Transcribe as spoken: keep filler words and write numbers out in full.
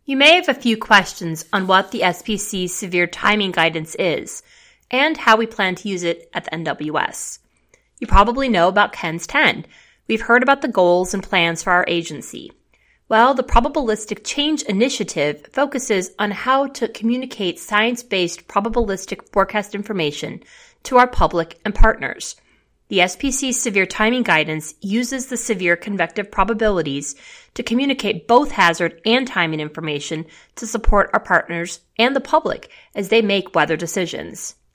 You may have a few questions on what the S P C Severe Timing Guidance is and how we plan to use it at the N W S. You probably know about K E N S ten. We've heard about the goals and plans for our agency. Well, the Probabilistic Change Initiative focuses on how to communicate science-based probabilistic forecast information to our public and partners. The S P C Severe Timing Guidance uses the severe convective probabilities to communicate both hazard and timing information to support our partners and the public as they make weather decisions.